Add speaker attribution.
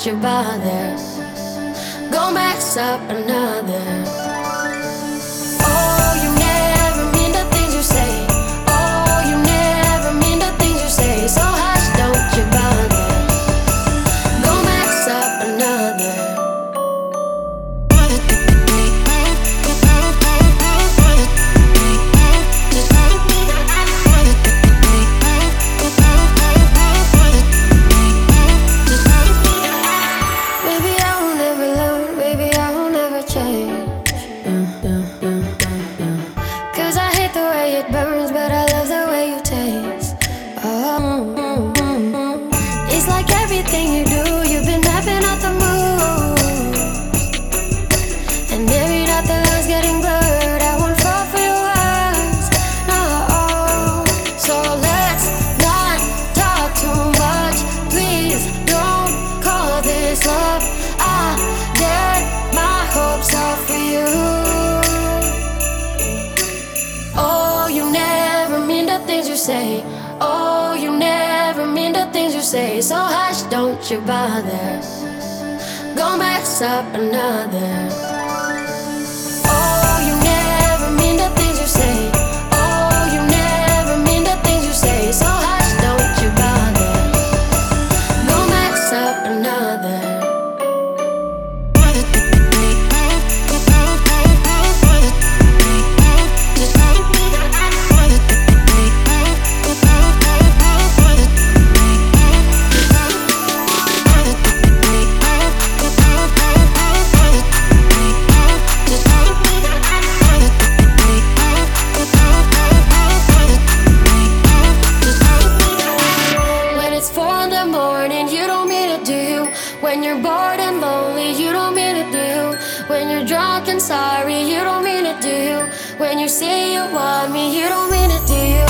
Speaker 1: don't you bother. Go mess up another. Oh, you never mean the things you say. Oh, you never mean the things you say. So hush, don't you bother. Go mess up another. It's like everything you do, you've been mapping out the moves, and every night the lines getting blurred. I won't fall for your words, no. So let's not talk too much. Please don't call this love. I get my hopes up for you. Oh, you never mean the things you say. Oh, you never mean the things you say. So hush, don't you bother. Go mess up another. Oh, you never mean the things you say. Oh, you never mean the things you say. So hush, don't you bother. Go mess up another. When you're bored and lonely, you don't mean it, do you? When you're drunk and sorry, you don't mean it, do you? When you say you want me, you don't mean it, do you?